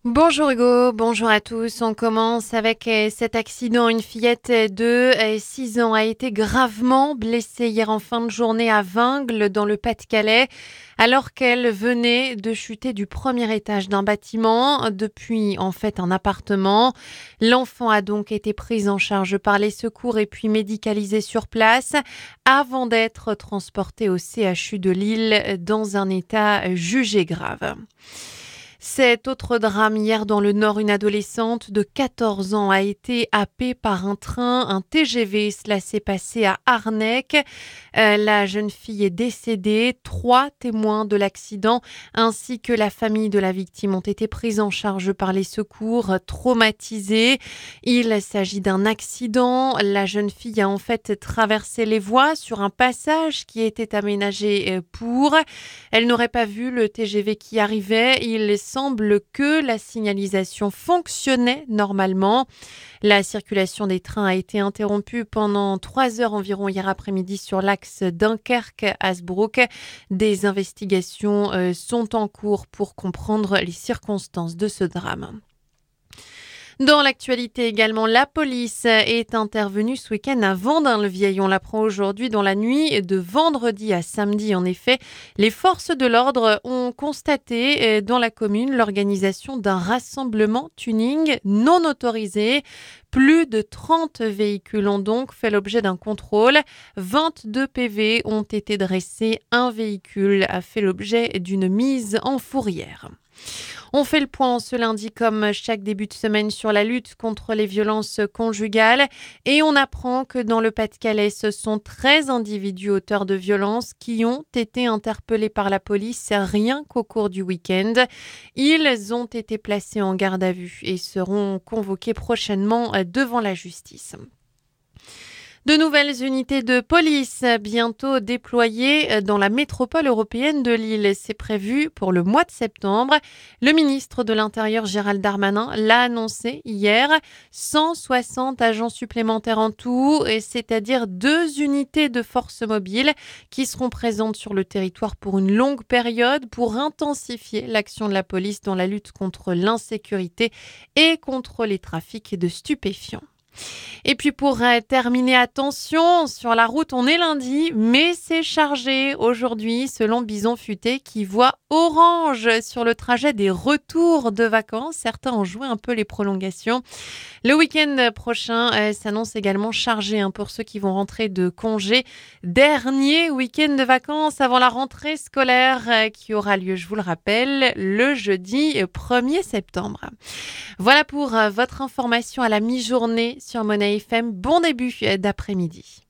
Bonjour Hugo, bonjour à tous. On commence avec cet accident. Une fillette de 6 ans a été gravement blessée hier en fin de journée à Vingles dans le Pas-de-Calais alors qu'elle venait de chuter du premier étage d'un bâtiment depuis en fait un appartement. L'enfant a donc été prise en charge par les secours et puis médicalisée sur place avant d'être transportée au CHU de Lille dans un état jugé grave. Cet autre drame hier dans le Nord, une adolescente de 14 ans a été happée par un TGV. Cela s'est passé à Arnec. La jeune fille est décédée. 3 témoins de l'accident ainsi que la famille de la victime ont été pris en charge par les secours, traumatisés. Il s'agit d'un accident. La jeune fille a en fait traversé les voies sur un passage qui était aménagé pour. Elle n'aurait pas vu le TGV qui arrivait. Il semble que la signalisation fonctionnait normalement. La circulation des trains a été interrompue pendant 3 heures environ hier après-midi sur l'axe Dunkerque-Hasbrook. Des investigations sont en cours pour comprendre les circonstances de ce drame. Dans l'actualité également, la police est intervenue ce week-end à Vendin-le-Vieil. On l'apprend aujourd'hui dans la nuit de vendredi à samedi. En effet, les forces de l'ordre ont constaté dans la commune l'organisation d'un rassemblement tuning non autorisé. Plus de 30 véhicules ont donc fait l'objet d'un contrôle. 22 PV ont été dressés. Un véhicule a fait l'objet d'une mise en fourrière. On fait le point ce lundi comme chaque début de semaine sur la lutte contre les violences conjugales et on apprend que dans le Pas-de-Calais, ce sont 13 individus auteurs de violences qui ont été interpellés par la police rien qu'au cours du week-end. Ils ont été placés en garde à vue et seront convoqués prochainement devant la justice. De nouvelles unités de police bientôt déployées dans la métropole européenne de Lille. C'est prévu pour le mois de septembre. Le ministre de l'Intérieur Gérald Darmanin l'a annoncé hier. 160 agents supplémentaires en tout, c'est-à-dire 2 unités de force mobile qui seront présentes sur le territoire pour une longue période pour intensifier l'action de la police dans la lutte contre l'insécurité et contre les trafics de stupéfiants. Et puis pour terminer, attention, sur la route, on est lundi, mais c'est chargé aujourd'hui selon Bison Futé qui voit orange sur le trajet des retours de vacances. Certains ont joué un peu les prolongations. Le week-end prochain s'annonce également chargé pour ceux qui vont rentrer de congé. Dernier week-end de vacances avant la rentrée scolaire qui aura lieu, je vous le rappelle, le jeudi 1er septembre. Voilà pour votre information à la mi-journée sur Monnaie FM. Bon début d'après-midi.